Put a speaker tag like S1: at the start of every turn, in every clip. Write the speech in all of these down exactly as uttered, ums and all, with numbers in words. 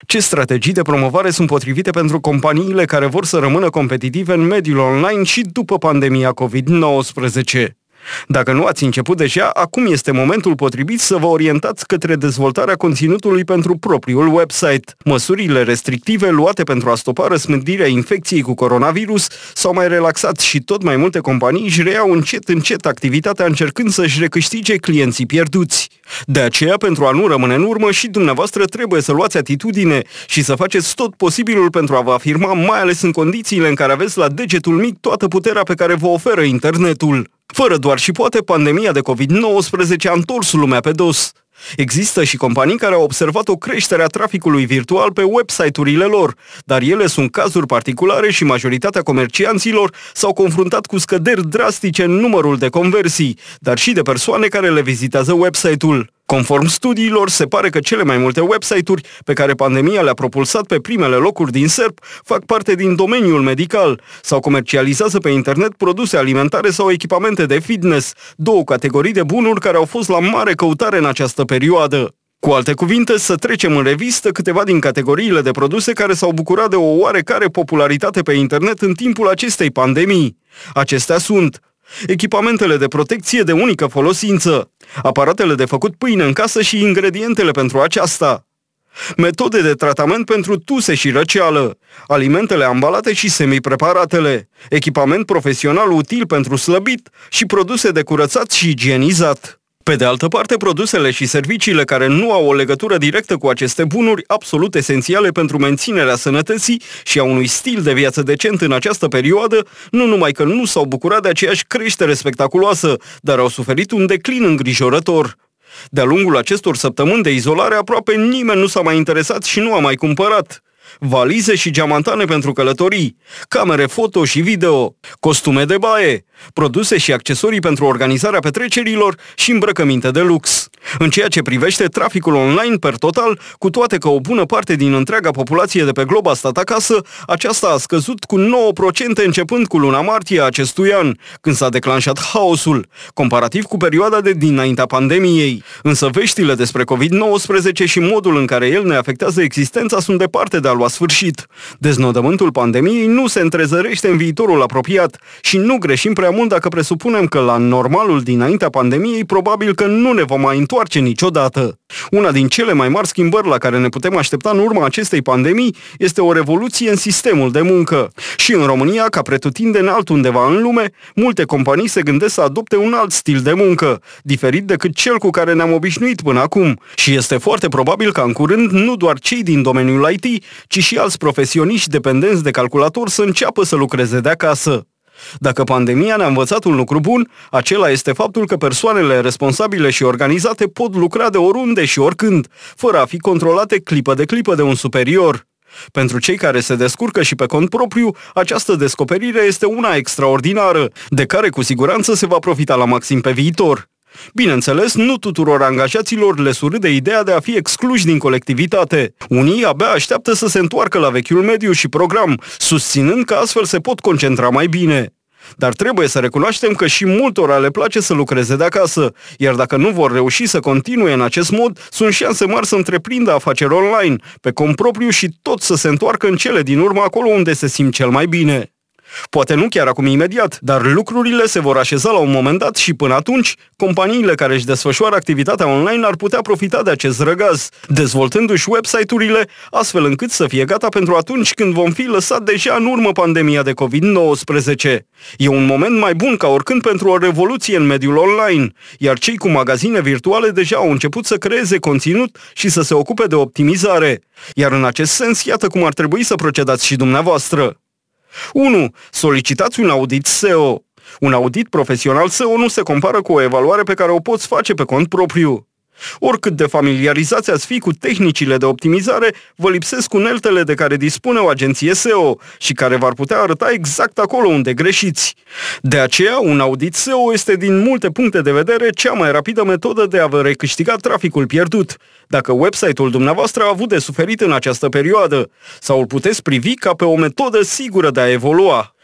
S1: Ce strategii de promovare sunt potrivite pentru companiile care vor să rămână competitive în mediul online și după pandemia covid nouăsprezece? Dacă nu ați început deja, acum este momentul potrivit să vă orientați către dezvoltarea conținutului pentru propriul website. Măsurile restrictive luate pentru a stopa răspândirea infecției cu coronavirus s-au mai relaxat și tot mai multe companii își reiau încet încet activitatea încercând să-și recâștige clienții pierduți. De aceea, pentru a nu rămâne în urmă, și dumneavoastră trebuie să luați atitudine și să faceți tot posibilul pentru a vă afirma, mai ales în condițiile în care aveți la degetul mic toată puterea pe care vă oferă internetul. Fără doar și poate, pandemia de covid nouăsprezece a întors lumea pe dos. Există și companii care au observat o creștere a traficului virtual pe website-urile lor, dar ele sunt cazuri particulare și majoritatea comercianților s-au confruntat cu scăderi drastice în numărul de conversii, dar și de persoane care le vizitează website-ul. Conform studiilor, se pare că cele mai multe website-uri pe care pandemia le-a propulsat pe primele locuri din S E R P fac parte din domeniul medical sau comercializează pe internet produse alimentare sau echipamente de fitness, două categorii de bunuri care au fost la mare căutare în această perioadă. Cu alte cuvinte, să trecem în revistă câteva din categoriile de produse care s-au bucurat de o oarecare popularitate pe internet în timpul acestei pandemii. Acestea sunt echipamentele de protecție de unică folosință, aparatele de făcut pâine în casă și ingredientele pentru aceasta, metode de tratament pentru tuse și răceală, alimentele ambalate și semipreparatele, echipament profesional util pentru slăbit și produse de curățat și igienizat. Pe de altă parte, produsele și serviciile care nu au o legătură directă cu aceste bunuri, absolut esențiale pentru menținerea sănătății și a unui stil de viață decent în această perioadă, nu numai că nu s-au bucurat de aceeași creștere spectaculoasă, dar au suferit un declin îngrijorător. De-a lungul acestor săptămâni de izolare, aproape nimeni nu s-a mai interesat și nu a mai cumpărat valize și geamantane pentru călătorii, camere foto și video, costume de baie, produse și accesorii pentru organizarea petrecerilor și îmbrăcăminte de lux. În ceea ce privește traficul online per total, cu toate că o bună parte din întreaga populație de pe glob a stat acasă, aceasta a scăzut cu nouă la sută începând cu luna martie a acestui an, când s-a declanșat haosul, comparativ cu perioada de dinaintea pandemiei. Însă veștile despre covid nouăsprezece și modul în care el ne afectează existența sunt departe de a lua sfârșit. Deznodământul pandemiei nu se întrezărește în viitorul apropiat și nu greșim prea mult dacă presupunem că la normalul dinaintea pandemiei probabil că nu ne vom mai întoarce niciodată. Una din cele mai mari schimbări la care ne putem aștepta în urma acestei pandemii este o revoluție în sistemul de muncă. Și în România, ca pretutindeni altundeva în lume, multe companii se gândesc să adopte un alt stil de muncă, diferit decât cel cu care ne-am obișnuit până acum. Și este foarte probabil ca în curând nu doar cei din domeniul I T, ci și alți profesioniști dependenți de calculator să înceapă să lucreze de acasă. Dacă pandemia ne-a învățat un lucru bun, acela este faptul că persoanele responsabile și organizate pot lucra de oriunde și oricând, fără a fi controlate clipă de clipă de un superior. Pentru cei care se descurcă și pe cont propriu, această descoperire este una extraordinară, de care cu siguranță se va profita la maxim pe viitor. Bineînțeles, nu tuturor angajaților le surâde ideea de a fi excluși din colectivitate. Unii abia așteaptă să se întoarcă la vechiul mediu și program, susținând că astfel se pot concentra mai bine. Dar trebuie să recunoaștem că și multora le place să lucreze de acasă, iar dacă nu vor reuși să continue în acest mod, sunt șanse mari să întreprindă afaceri online, pe cont propriu și tot să se întoarcă în cele din urmă acolo unde se simt cel mai bine. Poate nu chiar acum imediat, dar lucrurile se vor așeza la un moment dat și până atunci, companiile care își desfășoară activitatea online ar putea profita de acest răgaz, dezvoltându-și website-urile astfel încât să fie gata pentru atunci când vom fi lăsat deja în urmă pandemia de covid nouăsprezece. E un moment mai bun ca oricând pentru o revoluție în mediul online, iar cei cu magazine virtuale deja au început să creeze conținut și să se ocupe de optimizare. Iar în acest sens, iată cum ar trebui să procedați și dumneavoastră. unu. Solicitați un audit S E O. Un audit profesional S E O nu se compară cu o evaluare pe care o poți face pe cont propriu. Oricât de familiarizați ați fi cu tehnicile de optimizare, vă lipsesc uneltele de care dispune o agenție S E O și care v-ar putea arăta exact acolo unde greșiți. De aceea, un audit S E O este din multe puncte de vedere cea mai rapidă metodă de a vă recâștiga traficul pierdut, dacă website-ul dumneavoastră a avut de suferit în această perioadă, sau îl puteți privi ca pe o metodă sigură de a evolua.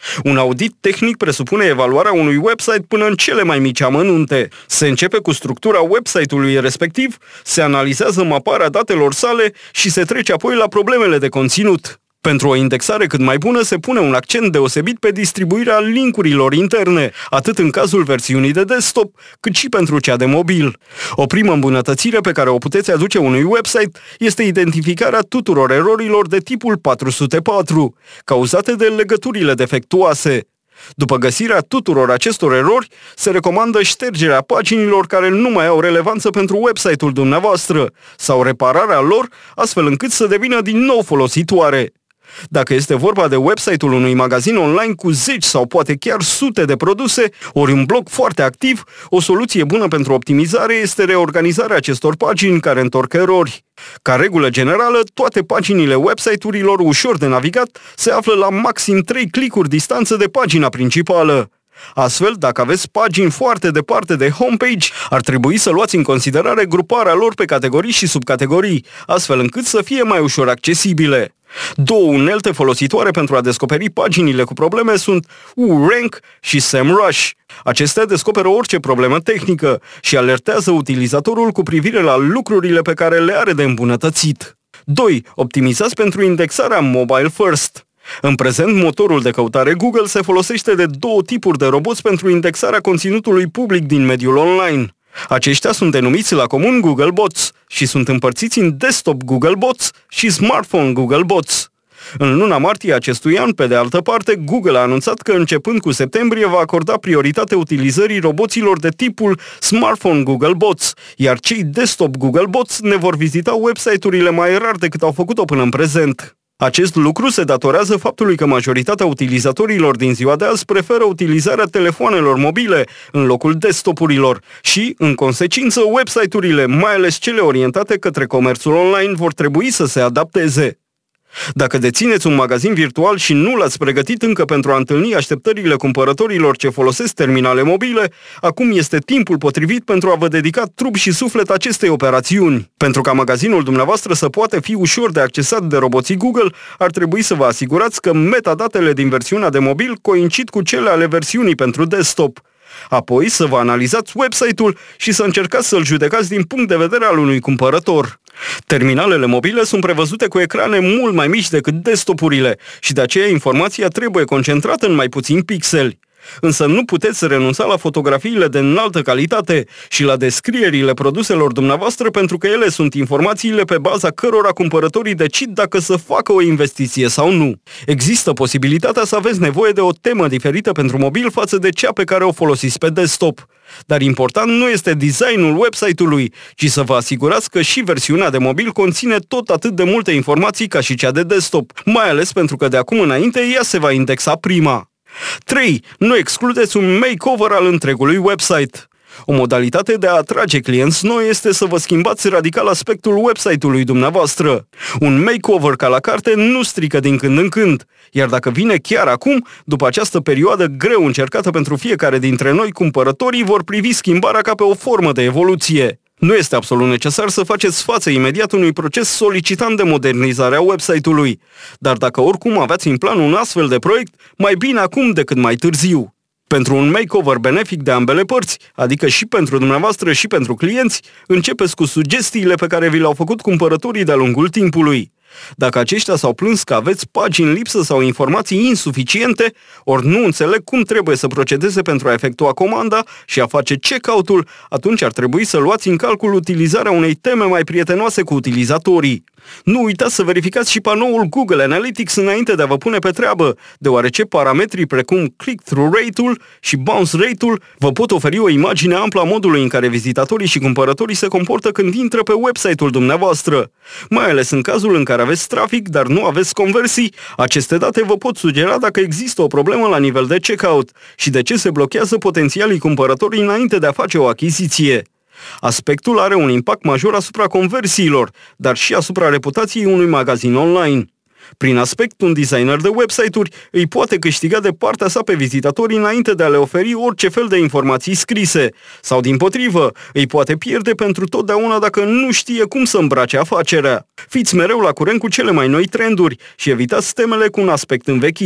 S1: Un audit tehnic presupune evaluarea unui website până în cele mai mici amănunte. Se începe cu structura website-ului respectiv, se analizează maparea datelor sale și se trece apoi la problemele de conținut. Pentru o indexare cât mai bună se pune un accent deosebit pe distribuirea linkurilor interne, atât în cazul versiunii de desktop, cât și pentru cea de mobil. O primă îmbunătățire pe care o puteți aduce unui website este identificarea tuturor erorilor de tipul patru sute patru, cauzate de legăturile defectuoase. După găsirea tuturor acestor erori, se recomandă ștergerea paginilor care nu mai au relevanță pentru website-ul dumneavoastră sau repararea lor, astfel încât să devină din nou folositoare. Dacă este vorba de website-ul unui magazin online cu zeci sau poate chiar sute de produse, ori un blog foarte activ, o soluție bună pentru optimizare este reorganizarea acestor pagini care întorc erori. Ca regulă generală, toate paginile website-urilor ușor de navigat se află la maxim trei clicuri distanță de pagina principală. Astfel, dacă aveți pagini foarte departe de homepage, ar trebui să luați în considerare gruparea lor pe categorii și subcategorii, astfel încât să fie mai ușor accesibile. Două unelte folositoare pentru a descoperi paginile cu probleme sunt WooRank și SEMrush. Acestea descoperă orice problemă tehnică și alertează utilizatorul cu privire la lucrurile pe care le are de îmbunătățit. doi. Optimizați pentru indexarea Mobile First. În prezent, motorul de căutare Google se folosește de două tipuri de roboți pentru indexarea conținutului public din mediul online. Aceștia sunt denumiți la comun Googlebots și sunt împărțiți în Desktop Googlebots și Smartphone Googlebots. În luna martie acestui an, pe de altă parte, Google a anunțat că începând cu septembrie va acorda prioritate utilizării roboților de tipul Smartphone Googlebots, iar cei Desktop Googlebots ne vor vizita website-urile mai rar decât au făcut-o până în prezent. Acest lucru se datorează faptului că majoritatea utilizatorilor din ziua de azi preferă utilizarea telefoanelor mobile în locul desktopurilor și, în consecință, website-urile, mai ales cele orientate către comerțul online, vor trebui să se adapteze. Dacă dețineți un magazin virtual și nu l-ați pregătit încă pentru a întâlni așteptările cumpărătorilor ce folosesc terminale mobile, acum este timpul potrivit pentru a vă dedica trup și suflet acestei operațiuni. Pentru ca magazinul dumneavoastră să poată fi ușor de accesat de roboții Google, ar trebui să vă asigurați că metadatele din versiunea de mobil coincid cu cele ale versiunii pentru desktop. Apoi să vă analizați website-ul și să încercați să-l judecați din punct de vedere al unui cumpărător. Terminalele mobile sunt prevăzute cu ecrane mult mai mici decât desktopurile și de aceea informația trebuie concentrată în mai puțini pixeli. Însă nu puteți renunța la fotografiile de înaltă calitate și la descrierile produselor dumneavoastră pentru că ele sunt informațiile pe baza cărora cumpărătorii decid dacă să facă o investiție sau nu. Există posibilitatea să aveți nevoie de o temă diferită pentru mobil față de cea pe care o folosiți pe desktop. Dar important nu este designul website-ului, ci să vă asigurați că și versiunea de mobil conține tot atât de multe informații ca și cea de desktop, mai ales pentru că de acum înainte ea se va indexa prima. trei. Nu excludeți un makeover al întregului website. O modalitate de a atrage clienți noi este să vă schimbați radical aspectul website-ului dumneavoastră. Un makeover ca la carte nu strică din când în când, iar dacă vine chiar acum, după această perioadă greu încercată pentru fiecare dintre noi, cumpărătorii vor privi schimbarea ca pe o formă de evoluție. Nu este absolut necesar să faceți față imediat unui proces solicitant de modernizare a website-ului, dar dacă oricum aveați în plan un astfel de proiect, mai bine acum decât mai târziu. Pentru un makeover benefic de ambele părți, adică și pentru dumneavoastră și pentru clienți, începeți cu sugestiile pe care vi le-au făcut cumpărătorii de-a lungul timpului. Dacă aceștia s-au plâns că aveți pagini lipsă sau informații insuficiente, ori nu înțeleg cum trebuie să procedeze pentru a efectua comanda și a face check-out-ul, atunci ar trebui să luați în calcul utilizarea unei teme mai prietenoase cu utilizatorii. Nu uitați să verificați și panoul Google Analytics înainte de a vă pune pe treabă, deoarece parametrii precum click-through rate-ul și bounce rate-ul vă pot oferi o imagine amplă a modului în care vizitatorii și cumpărătorii se comportă când intră pe website-ul dumneavoastră. Mai ales în cazul în care aveți trafic, dar nu aveți conversii, aceste date vă pot sugera dacă există o problemă la nivel de checkout și de ce se blochează potențialii cumpărători înainte de a face o achiziție. Aspectul are un impact major asupra conversiilor, dar și asupra reputației unui magazin online. Prin aspect, un designer de website-uri îi poate câștiga de partea sa pe vizitatori înainte de a le oferi orice fel de informații scrise, sau dimpotrivă, îi poate pierde pentru totdeauna dacă nu știe cum să îmbrace afacerea. Fiți mereu la curent cu cele mai noi trenduri și evitați temele cu un aspect învechit.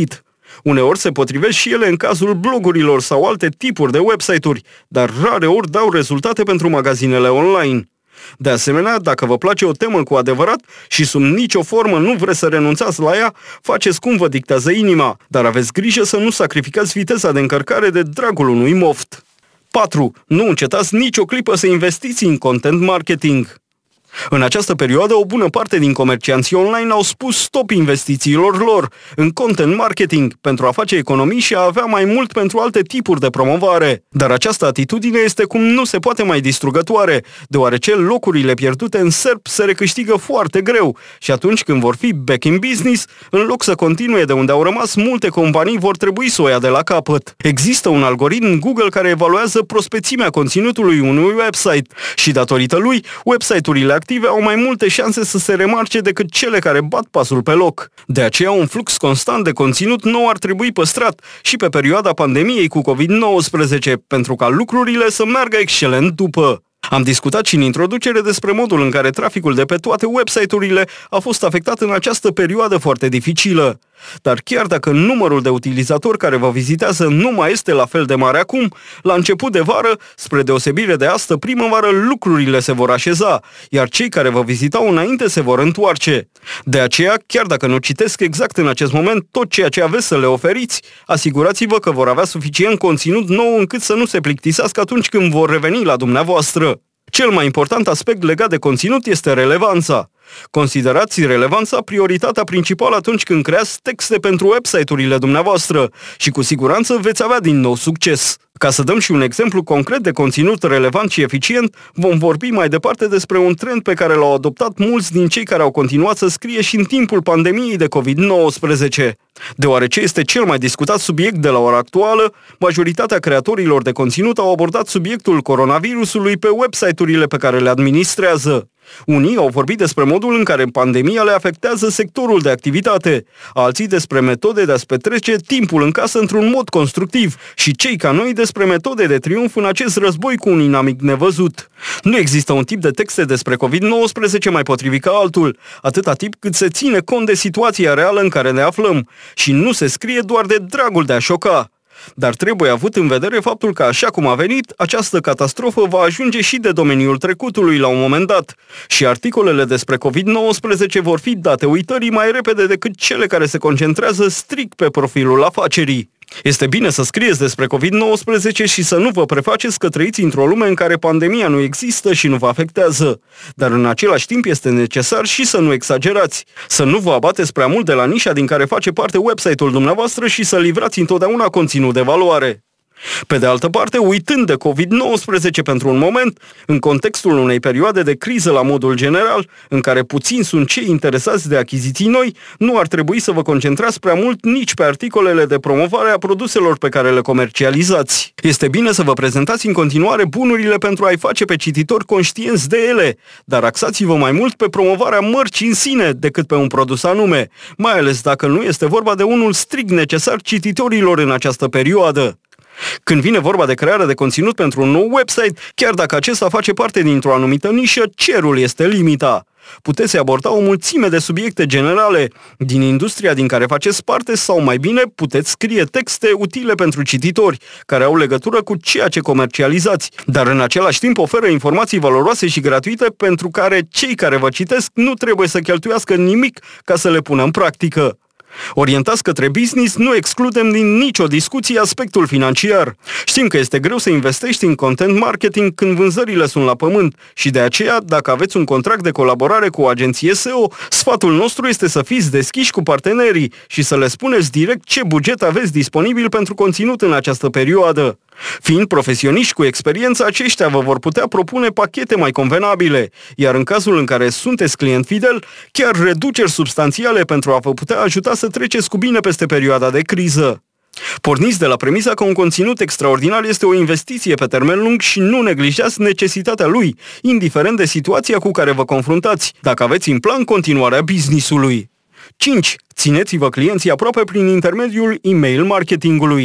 S1: Uneori se potrivesc și ele în cazul blogurilor sau alte tipuri de website-uri, dar rare ori dau rezultate pentru magazinele online. De asemenea, dacă vă place o temă cu adevărat și sub nicio formă nu vreți să renunțați la ea, faceți cum vă dictează inima, dar aveți grijă să nu sacrificați viteza de încărcare de dragul unui moft. patru. Nu încetați nicio clipă să investiți în content marketing. În această perioadă, o bună parte din comercianții online au spus stop investițiilor lor în content marketing pentru a face economii și a avea mai mult pentru alte tipuri de promovare. Dar această atitudine este cum nu se poate mai distrugătoare, deoarece locurile pierdute în serp se recâștigă foarte greu și atunci când vor fi back in business, în loc să continue de unde au rămas, multe companii vor trebui să o ia de la capăt. Există un algoritm Google care evaluează prospețimea conținutului unui website și datorită lui, website-urile active au mai multe șanse să se remarce decât cele care bat pasul pe loc. De aceea, un flux constant de conținut nou ar trebui păstrat și pe perioada pandemiei cu covid nouăsprezece, pentru ca lucrurile să meargă excelent după. Am discutat și în introducere despre modul în care traficul de pe toate website-urile a fost afectat în această perioadă foarte dificilă. Dar chiar dacă numărul de utilizatori care vă vizitează nu mai este la fel de mare acum, la început de vară, spre deosebire de astă primăvară, lucrurile se vor așeza, iar cei care vă vizitau înainte se vor întoarce. De aceea, chiar dacă nu citesc exact în acest moment tot ceea ce aveți să le oferiți, asigurați-vă că vor avea suficient conținut nou încât să nu se plictisească atunci când vor reveni la dumneavoastră. Cel mai important aspect legat de conținut este relevanța. Considerați relevanța prioritatea principală atunci când creați texte pentru website-urile dumneavoastră și cu siguranță veți avea din nou succes. Ca să dăm și un exemplu concret de conținut relevant și eficient, vom vorbi mai departe despre un trend pe care l-au adoptat mulți din cei care au continuat să scrie și în timpul pandemiei de covid nouăsprezece. Deoarece este cel mai discutat subiect de la ora actuală, majoritatea creatorilor de conținut au abordat subiectul coronavirusului pe website-urile pe care le administrează. Unii au vorbit despre modul în care pandemia le afectează sectorul de activitate, alții despre metode de a-ți petrece timpul în casă într-un mod constructiv și cei ca noi despre metode de triumf în acest război cu un inamic nevăzut. Nu există un tip de texte despre covid nouăsprezece mai potrivit ca altul, atâta timp cât se ține cont de situația reală în care ne aflăm și nu se scrie doar de dragul de a șoca. Dar trebuie avut în vedere faptul că, așa cum a venit, această catastrofă va ajunge și de domeniul trecutului la un moment dat și articolele despre covid nouăsprezece vor fi date uitării mai repede decât cele care se concentrează strict pe profilul afacerii. Este bine să scrieți despre covid nouăsprezece și să nu vă prefaceți că trăiți într-o lume în care pandemia nu există și nu vă afectează. Dar în același timp este necesar și să nu exagerați, să nu vă abateți prea mult de la nișa din care face parte website-ul dumneavoastră și să livrați întotdeauna conținut de valoare. Pe de altă parte, uitând de covid nouăsprezece pentru un moment, în contextul unei perioade de criză la modul general, în care puțini sunt cei interesați de achiziții noi, nu ar trebui să vă concentrați prea mult nici pe articolele de promovare a produselor pe care le comercializați. Este bine să vă prezentați în continuare bunurile pentru a-i face pe cititori conștienți de ele, dar axați-vă mai mult pe promovarea mărcii în sine decât pe un produs anume, mai ales dacă nu este vorba de unul strict necesar cititorilor în această perioadă. Când vine vorba de crearea de conținut pentru un nou website, chiar dacă acesta face parte dintr-o anumită nișă, cerul este limita. Puteți aborda o mulțime de subiecte generale din industria din care faceți parte sau, mai bine, puteți scrie texte utile pentru cititori, care au legătură cu ceea ce comercializați, dar în același timp oferă informații valoroase și gratuite pentru care cei care vă citesc nu trebuie să cheltuiască nimic ca să le pună în practică. Orientați către business, nu excludem din nicio discuție aspectul financiar. Știm că este greu să investești în content marketing când vânzările sunt la pământ și de aceea, dacă aveți un contract de colaborare cu o agenție S E O, sfatul nostru este să fiți deschiși cu partenerii și să le spuneți direct ce buget aveți disponibil pentru conținut în această perioadă. Fiind profesioniști cu experiență, aceștia vă vor putea propune pachete mai convenabile, iar în cazul în care sunteți client fidel, chiar reduceri substanțiale pentru a vă putea ajuta să treceți cu bine peste perioada de criză. Porniți de la premisa că un conținut extraordinar este o investiție pe termen lung și nu neglijați necesitatea lui, indiferent de situația cu care vă confruntați, dacă aveți în plan continuarea business-ului. cinci. Țineți-vă clienții aproape prin intermediul e-mail marketingului.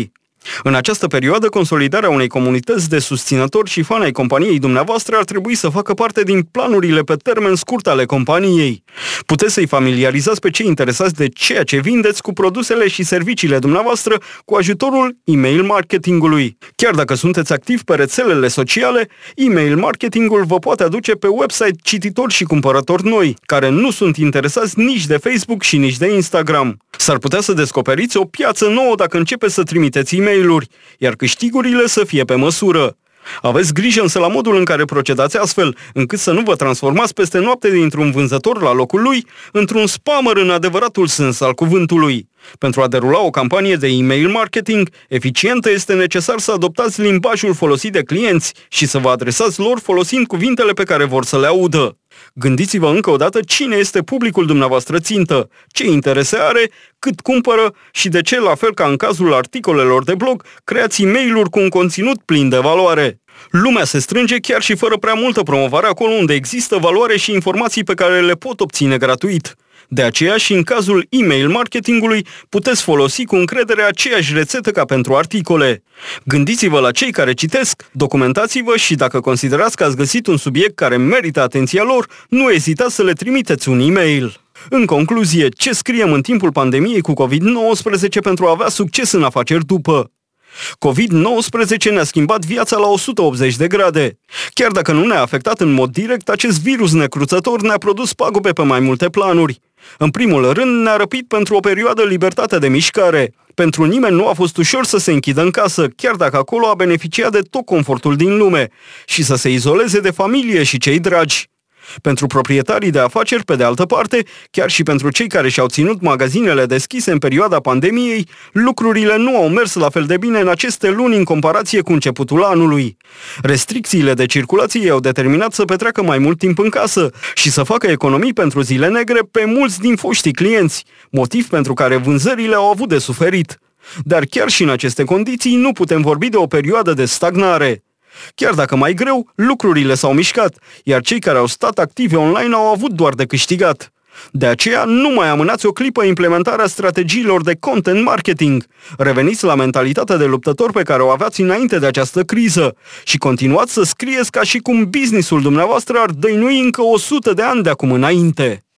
S1: În această perioadă, consolidarea unei comunități de susținători și fani ai companiei dumneavoastră ar trebui să facă parte din planurile pe termen scurt ale companiei. Puteți să-i familiarizați pe cei interesați de ceea ce vindeți cu produsele și serviciile dumneavoastră cu ajutorul e-mail marketingului. Chiar dacă sunteți activi pe rețelele sociale, e-mail marketingul vă poate aduce pe website cititori și cumpărători noi, care nu sunt interesați nici de Facebook și nici de Instagram. S-ar putea să descoperiți o piață nouă dacă începeți să trimiteți e-mail-uri, iar câștigurile să fie pe măsură. Aveți grijă însă la modul în care procedați astfel, încât să nu vă transformați peste noapte dintr-un vânzător la locul lui într-un spammer în adevăratul sens al cuvântului. Pentru a derula o campanie de e-mail marketing eficientă, este necesar să adoptați limbajul folosit de clienți și să vă adresați lor folosind cuvintele pe care vor să le audă. Gândiți-vă încă o dată cine este publicul dumneavoastră țintă, ce interese are, cât cumpără și de ce, la fel ca în cazul articolelor de blog, creați e-mail-uri cu un conținut plin de valoare. Lumea se strânge chiar și fără prea multă promovare acolo unde există valoare și informații pe care le pot obține gratuit. De aceea și în cazul e-mail marketingului puteți folosi cu încredere aceeași rețetă ca pentru articole. Gândiți-vă la cei care citesc, documentați-vă și dacă considerați că ați găsit un subiect care merită atenția lor, nu ezitați să le trimiteți un e-mail. În concluzie, ce scriem în timpul pandemiei cu covid nouăsprezece pentru a avea succes în afaceri după? covid nouăsprezece ne-a schimbat viața la o sută optzeci de grade. Chiar dacă nu ne-a afectat în mod direct, acest virus necruțător ne-a produs pagube pe mai multe planuri. În primul rând, ne-a răpit pentru o perioadă libertatea de mișcare. Pentru nimeni nu a fost ușor să se închidă în casă, chiar dacă acolo a beneficiat de tot confortul din lume, și să se izoleze de familie și cei dragi. Pentru proprietarii de afaceri, pe de altă parte, chiar și pentru cei care și-au ținut magazinele deschise în perioada pandemiei, lucrurile nu au mers la fel de bine în aceste luni în comparație cu începutul anului. Restricțiile de circulație i-au determinat să petreacă mai mult timp în casă și să facă economii pentru zile negre pe mulți din foștii clienți, motiv pentru care vânzările au avut de suferit. Dar chiar și în aceste condiții nu putem vorbi de o perioadă de stagnare. Chiar dacă mai greu, lucrurile s-au mișcat, iar cei care au stat activi online au avut doar de câștigat. De aceea, nu mai amânați o clipă implementarea strategiilor de content marketing. Reveniți la mentalitatea de luptător pe care o aveați înainte de această criză și continuați să scrieți ca și cum business-ul dumneavoastră ar dăinui încă o sută de ani de acum înainte.